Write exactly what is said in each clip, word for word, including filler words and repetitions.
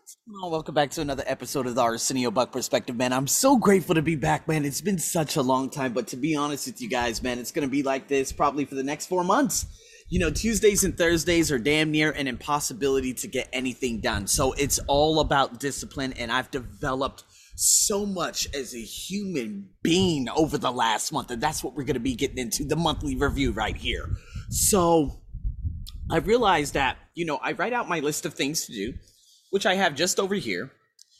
Oh, welcome back to another episode of the Arsenio Buck Perspective, man. I'm so grateful to be back, man. It's been such a long time, but to be honest with you guys, man, it's going to be like this probably for the next four months. You know, Tuesdays and Thursdays are damn near an impossibility to get anything done. So it's all about discipline, and I've developed so much as a human being over the last month, and that's what we're going to be getting into, the monthly review right here. So I realized that, you know, I write out my list of things to do, which I have just over here.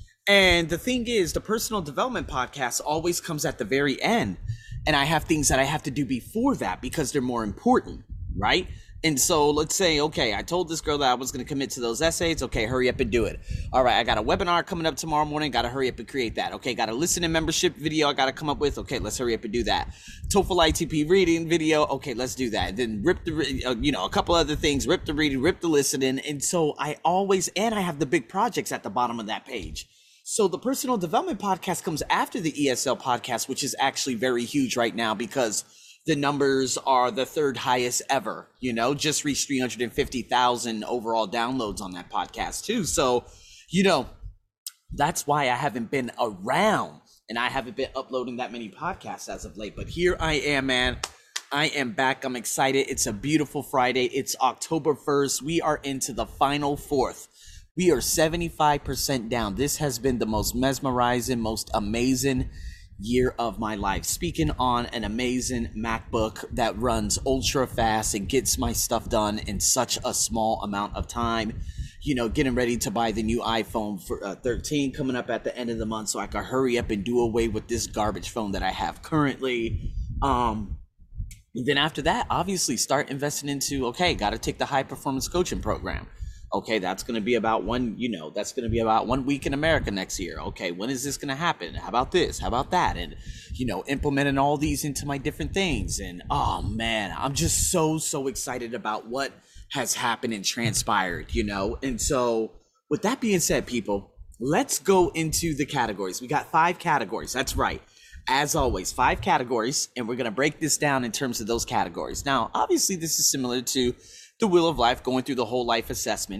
And the thing is, the personal development podcast always comes at the very end. And I have things that I have to do before that because they're more important, right? And so let's say, okay, I told this girl that I was going to commit to those essays. Okay, hurry up and do it. All right, I got a webinar coming up tomorrow morning. Got to hurry up and create that. Okay, got a listening membership video I got to come up with. Okay, let's hurry up and do that. TOEFL I T P reading video. Okay, let's do that. Then rip the, uh, you know, a couple other things, rip the reading, rip the listening. And so I always, and I have the big projects at the bottom of that page. So the personal development podcast comes after the E S L podcast, which is actually very huge right now because the numbers are the third highest ever, you know, just reached three hundred fifty thousand overall downloads on that podcast too. So, you know, that's why I haven't been around and I haven't been uploading that many podcasts as of late. But here I am, man. I am back. I'm excited. It's a beautiful Friday. It's October first. We are into the final fourth. We are seventy-five percent down. This has been the most mesmerizing, most amazing year of my life. Speaking on an amazing MacBook that runs ultra fast and gets my stuff done in such a small amount of time. You know, getting ready to buy the new iPhone for uh, thirteen coming up at the end of the month so I can hurry up and do away with this garbage phone that I have currently. Um, then after that, obviously start investing into, okay, got to take the high performance coaching program. Okay, that's going to be about one, you know, that's going to be about one week in America next year. Okay, when is this going to happen? How about this? How about that? And, you know, implementing all these into my different things. And, oh, man, I'm just so, so excited about what has happened and transpired, you know. And so with that being said, people, let's go into the categories. We got five categories. That's right. As always, five categories. And we're going to break this down in terms of those categories. Now, obviously, this is similar to the Wheel of Life, going through the whole life assessment.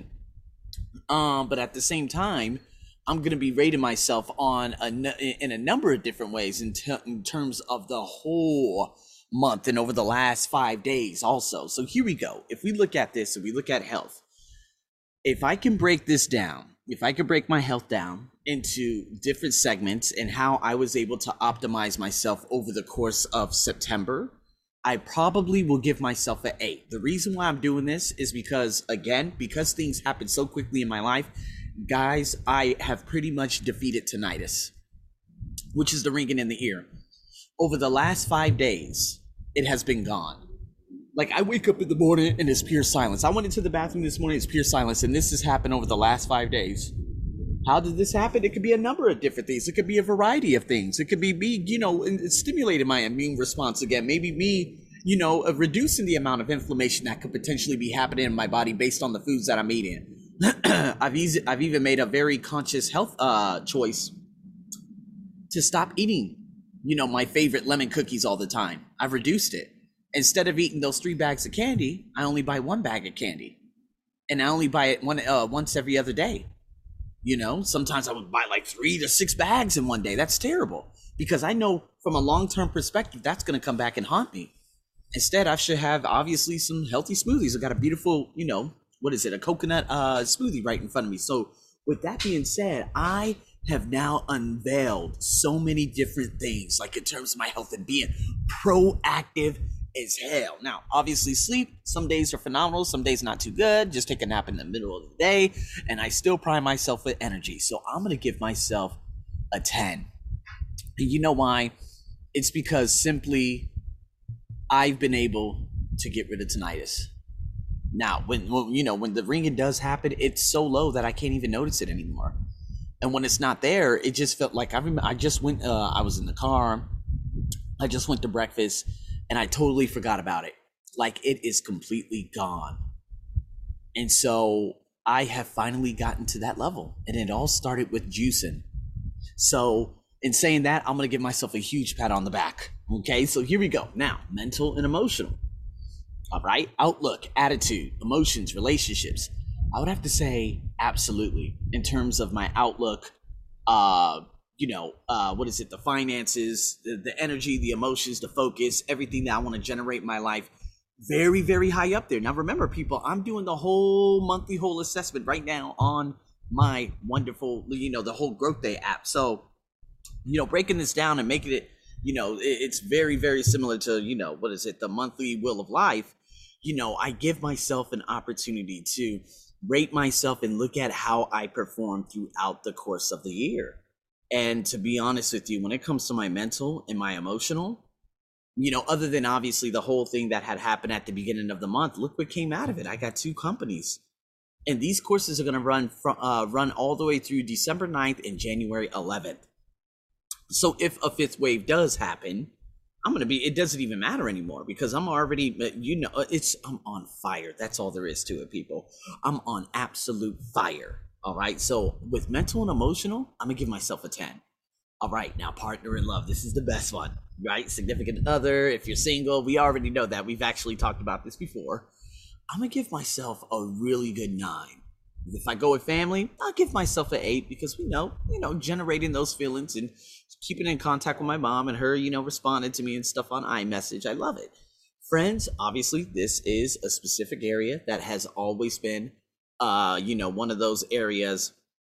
Um, but at the same time, I'm going to be rating myself on a, in a number of different ways in, t- in terms of the whole month and over the last five days also. So here we go. If we look at this, if we look at health, if I can break this down, if I can break my health down into different segments and how I was able to optimize myself over the course of September, I probably will give myself an eight. The reason why I'm doing this is because, again, because things happen so quickly in my life, guys, I have pretty much defeated tinnitus, which is the ringing in the ear. Over the last five days, it has been gone. Like, I wake up in the morning and it's pure silence. I went into the bathroom this morning, it's pure silence, and this has happened over the last five days. How did this happen? It could be a number of different things. It could be a variety of things. It could be me, you know, stimulating my immune response again. Maybe me, you know, uh, reducing the amount of inflammation that could potentially be happening in my body based on the foods that I'm eating. I've, easy, I've even made a very conscious health uh, choice to stop eating, you know, my favorite lemon cookies all the time. I've reduced it. Instead of eating those three bags of candy, I only buy one bag of candy. And I only buy it one uh, once every other day. You know, sometimes I would buy like three to six bags in one day. That's terrible because I know from a long-term perspective, that's going to come back and haunt me. Instead, I should have obviously some healthy smoothies. I got a beautiful, you know, what is it? A coconut uh, smoothie right in front of me. So with that being said, I have now unveiled so many different things, like in terms of my health and being proactive as hell. Now, obviously sleep, some days are phenomenal, some days not too good. Just take a nap in the middle of the day and I still prime myself with energy. So I'm going to give myself a ten. And you know why? It's because simply I've been able to get rid of tinnitus. Now, when, when you know, when the ringing does happen, it's so low that I can't even notice it anymore. And when it's not there, it just felt like I remember I just went, uh, I was in the car, I just went to breakfast, and I totally forgot about it. Like, it is completely gone. And so I have finally gotten to that level. And it all started with juicing. So in saying that, I'm going to give myself a huge pat on the back. Okay, so here we go. Now, mental and emotional. All right, outlook, attitude, emotions, relationships. I would have to say absolutely. In terms of my outlook, uh, you know, uh, what is it? The finances, the, the energy, the emotions, the focus, everything that I want to generate in my life. Very, very high up there. Now, remember, people, I'm doing the whole monthly whole assessment right now on my wonderful, you know, the whole Growth Day app. So, you know, breaking this down and making it, you know, it, it's very, very similar to, you know, what is it? The monthly Wheel of Life. You know, I give myself an opportunity to rate myself and look at how I perform throughout the course of the year. And to be honest with you, when it comes to my mental and my emotional, you know, other than obviously the whole thing that had happened at the beginning of the month, look what came out of it. I got two companies, and these courses are going to run from uh, run all the way through December ninth and January eleventh. So if a fifth wave does happen, I'm going to be, it doesn't even matter anymore because I'm already, you know, it's, I'm on fire. That's all there is to it, people. I'm on absolute fire. All right. So with mental and emotional, I'm going to give myself a ten. All right, now partner in love. This is the best one, right? Significant other. If you're single, we already know that. We've actually talked about this before. I'm going to give myself a really good nine. If I go with family, I'll give myself an eight because we know, you know, generating those feelings and keeping in contact with my mom and her, you know, responding to me and stuff on iMessage. I love it. Friends, obviously, this is a specific area that has always been, uh, you know, one of those areas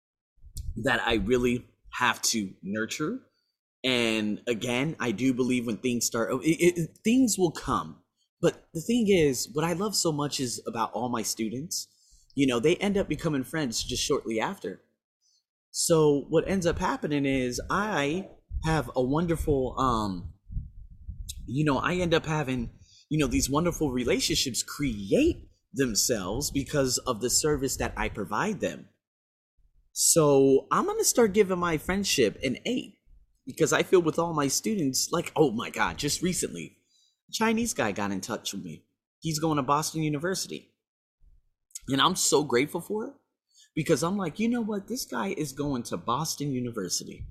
that I really have to nurture. And again, I do believe when things start, it, it, things will come. But the thing is, what I love so much is about all my students, you know, they end up becoming friends just shortly after. So what ends up happening is I have a wonderful, um, you know, I end up having, you know, these wonderful relationships create themselves because of the service that I provide them. So I'm going to start giving my friendship an eight because I feel with all my students, like, oh my God, just recently, a Chinese guy got in touch with me. He's going to Boston University. And I'm so grateful for it because I'm like, you know what? This guy is going to Boston University.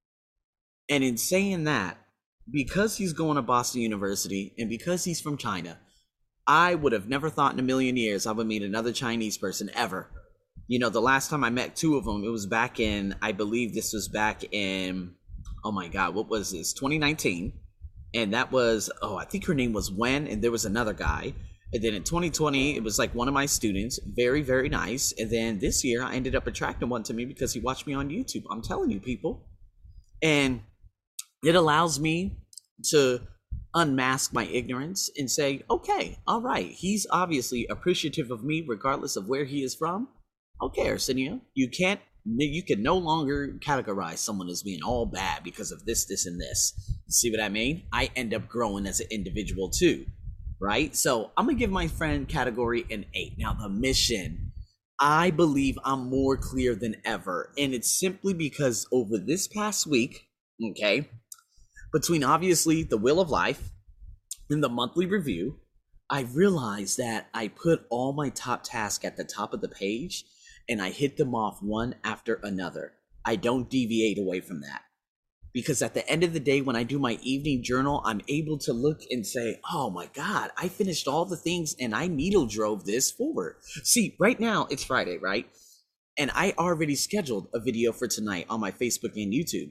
And in saying that, because he's going to Boston University and because he's from China, I would have never thought in a million years I would meet another Chinese person ever. You know, the last time I met two of them, it was back in, I believe this was back in, oh my God, what was this? twenty nineteen. And that was, oh, I think her name was Wen, and there was another guy. And then in twenty twenty, it was like one of my students, very, very nice. And then this year, I ended up attracting one to me because he watched me on YouTube. I'm telling you, people. And it allows me to unmask my ignorance and say, okay, all right, he's obviously appreciative of me regardless of where he is from. Okay, Arsenio, you can't, you can no longer categorize someone as being all bad because of this, this, and this. See what I mean? I end up growing as an individual too, right? So I'm gonna give my friend category an eight. Now the mission, I believe I'm more clear than ever. And it's simply because over this past week, okay, between obviously the Wheel of Life and the monthly review, I realized that I put all my top tasks at the top of the page and I hit them off one after another. I don't deviate away from that. Because at the end of the day, when I do my evening journal, I'm able to look and say, oh my God, I finished all the things and I needle drove this forward. See, right now it's Friday, right? And I already scheduled a video for tonight on my Facebook and YouTube.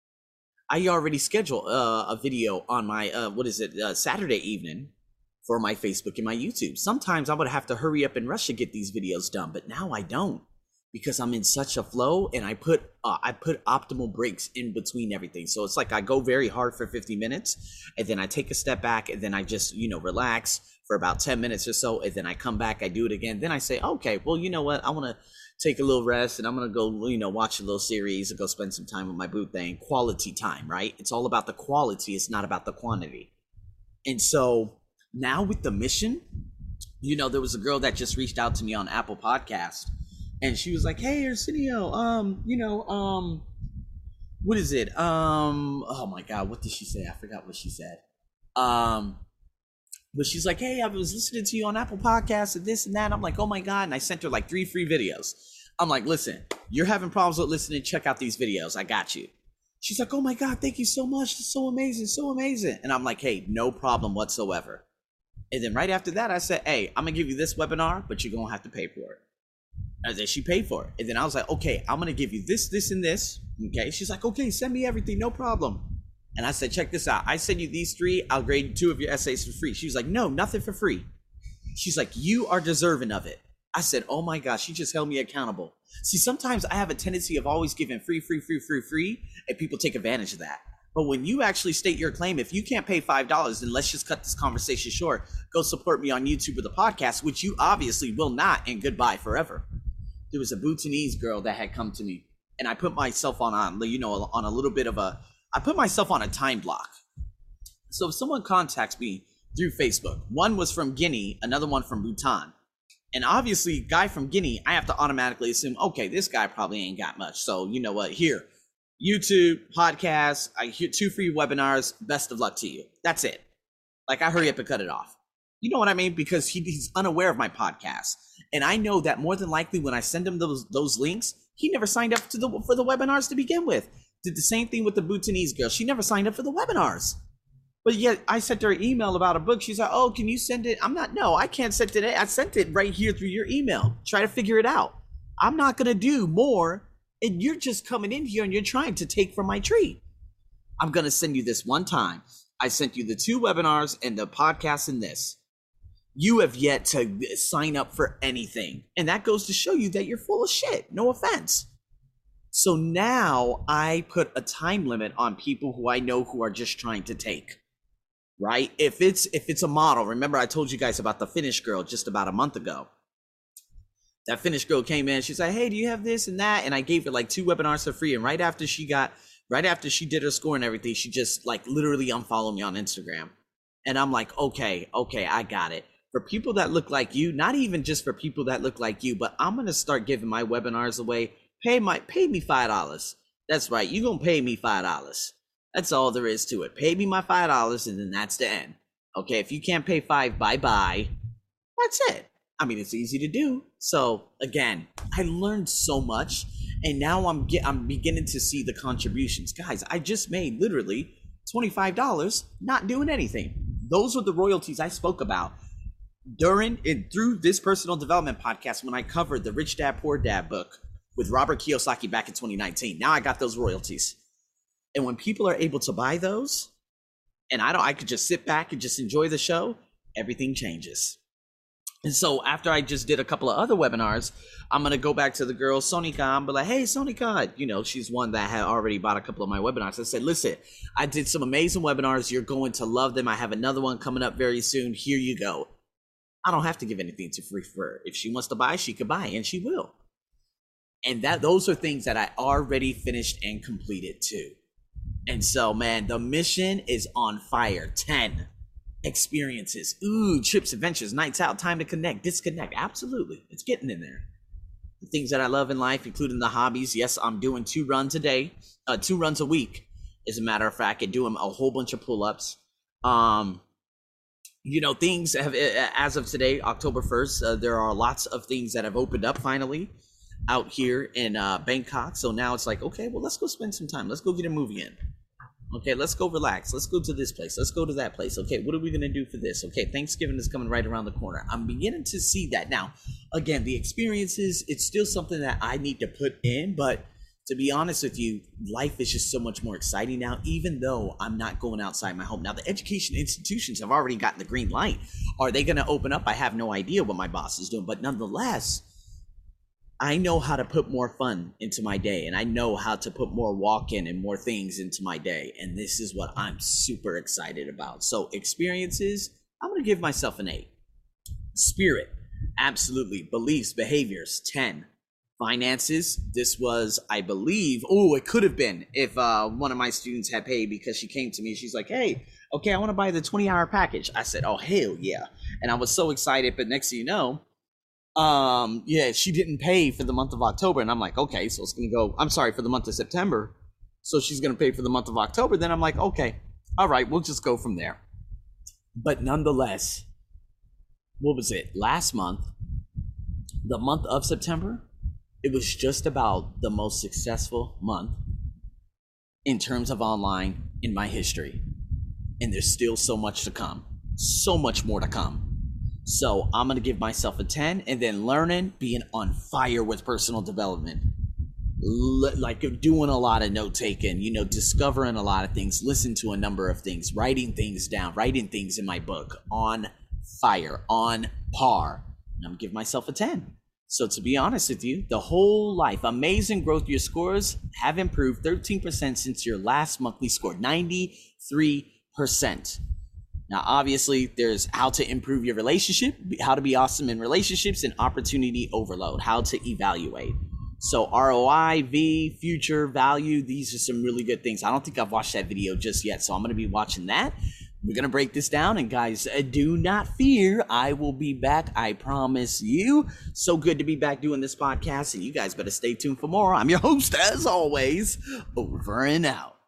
I already scheduled uh, a video on my, uh, what is it, uh, Saturday evening for my Facebook and my YouTube. Sometimes I would have to hurry up and rush to get these videos done, but now I don't because I'm in such a flow and I put uh, I put optimal breaks in between everything. So it's like I go very hard for fifty minutes and then I take a step back and then I just, you know, relax for about ten minutes or so. And then I come back, I do it again. Then I say, okay, well, you know what? I want to take a little rest and I'm going to go, you know, watch a little series and go spend some time with my boo thing. Quality time, right? It's all about the quality. It's not about the quantity. And so now with the mission, you know, there was a girl that just reached out to me on Apple Podcast and she was like, hey, Arsenio, um, you know, um, what is it? Um, oh my God, what did she say? I forgot what she said. Um, but she's like, hey, I was listening to you on Apple Podcasts and this and that. I'm like, oh my God. And I sent her like three free videos. I'm like, listen, you're having problems with listening. Check out these videos. I got you. She's like, oh my God, thank you so much. It's so amazing. So amazing. And I'm like, hey, no problem whatsoever. And then right after that, I said, hey, I'm going to give you this webinar, but you're going to have to pay for it. And then she paid for it. And then I was like, okay, I'm going to give you this, this, and this. Okay. She's like, okay, send me everything. No problem. And I said, check this out. I send you these three. I'll grade two of your essays for free. She was like, no, nothing for free. She's like, you are deserving of it. I said, oh my gosh, she just held me accountable. See, sometimes I have a tendency of always giving free, free, free, free, free, and people take advantage of that. But when you actually state your claim, if you can't pay five dollars, then let's just cut this conversation short. Go support me on YouTube or the podcast, which you obviously will not, and goodbye forever. There was a Bhutanese girl that had come to me, and I put myself on, on, you know, on a little bit of a, I put myself on a time block. So if someone contacts me through Facebook, one was from Guinea, another one from Bhutan. And obviously, guy from Guinea, I have to automatically assume, okay, this guy probably ain't got much. So you know what? Here, YouTube, podcast, I hear two free webinars. Best of luck to you. That's it. Like, I hurry up and cut it off. You know what I mean? Because he, he's unaware of my podcast. And I know that more than likely when I send him those those links, he never signed up to the for the webinars to begin with. Did the same thing with the Bhutanese girl. She never signed up for the webinars. But yet I sent her an email about a book. She's like, oh, can you send it? I'm not, no, I can't send it. I sent it right here through your email. Try to figure it out. I'm not going to do more. And you're just coming in here and you're trying to take from my treat. I'm going to send you this one time. I sent you the two webinars and the podcast and this. You have yet to sign up for anything. And that goes to show you that you're full of shit. No offense. So now I put a time limit on people who I know who are just trying to take. Right? If it's if it's a model, remember I told you guys about the Finnish girl just about a month ago. That Finnish girl came in, she's like, hey, do you have this and that? And I gave her like two webinars for free. And right after she got, right after she did her score and everything, she just like literally unfollowed me on Instagram. And I'm like, okay, okay, I got it. For people that look like you, not even just for people that look like you, but I'm going to start giving my webinars away. Pay my, pay me five dollars. That's right. You're going to pay me five dollars. That's all there is to it. Pay me my five dollars and then that's the end. Okay, if you can't pay five, bye-bye. That's it. I mean, it's easy to do. So again, I learned so much and now I'm get, I'm beginning to see the contributions. Guys, I just made literally twenty-five dollars not doing anything. Those are the royalties I spoke about during and through this personal development podcast when I covered the Rich Dad Poor Dad book with Robert Kiyosaki back in twenty nineteen. Now I got those royalties. And when people are able to buy those, and I don't, I could just sit back and just enjoy the show, everything changes. And so after I just did a couple of other webinars, I'm going to go back to the girl, Sonika, and be like, hey, Sonika, you know, she's one that had already bought a couple of my webinars. I said, listen, I did some amazing webinars. You're going to love them. I have another one coming up very soon. Here you go. I don't have to give anything to free for her. If she wants to buy, she could buy, and she will. And that those are things that I already finished and completed too. And so, man, the mission is on fire. ten experiences. Ooh, trips, adventures, nights out, time to connect, disconnect. Absolutely. It's getting in there. The things that I love in life, including the hobbies. Yes, I'm doing two runs a day, uh, two runs a week. As a matter of fact, I do a whole bunch of pull-ups. Um, you know, things have, as of today, October first, uh, there are lots of things that have opened up finally out here in uh, Bangkok. So now it's like, okay, well, let's go spend some time. Let's go get a movie in. Okay, let's go relax. Let's go to this place. Let's go to that place. Okay, what are we going to do for this? Okay, Thanksgiving is coming right around the corner. I'm beginning to see that. Now, again, the experiences, it's still something that I need to put in. But to be honest with you, life is just so much more exciting now, even though I'm not going outside my home. Now, the education institutions have already gotten the green light. Are they going to open up? I have no idea what my boss is doing. But nonetheless, I know how to put more fun into my day, and I know how to put more walk-in and more things into my day. And this is what I'm super excited about. So experiences, I'm going to give myself an eight. Spirit, absolutely. Beliefs, behaviors, ten. Finances, this was, I believe, oh, it could have been if uh, one of my students had paid, because she came to me. She's like, hey, okay, I want to buy the twenty hour package. I said, oh, hell yeah. And I was so excited. But next thing you know, Um, yeah, she didn't pay for the month of October. And I'm like, okay, so it's going to go, I'm sorry, for the month of September. So she's going to pay for the month of October. Then I'm like, okay, all right, we'll just go from there. But nonetheless, what was it? Last month, the month of September, it was just about the most successful month in terms of online in my history. And there's still so much to come, so much more to come. So I'm going to give myself a ten, and then learning, being on fire with personal development. L- like doing a lot of note taking, you know, discovering a lot of things, listen to a number of things, writing things down, writing things in my book, on fire, on par. And I'm going to give myself a ten. So to be honest with you, the whole life, amazing growth. Your scores have improved thirteen percent since your last monthly score, ninety-three percent. Now, obviously, there's how to improve your relationship, how to be awesome in relationships, and opportunity overload, how to evaluate. So R O I, V, future, value, these are some really good things. I don't think I've watched that video just yet, so I'm going to be watching that. We're going to break this down, and guys, do not fear. I will be back. I promise you. So good to be back doing this podcast, and you guys better stay tuned for more. I'm your host, as always, over and out.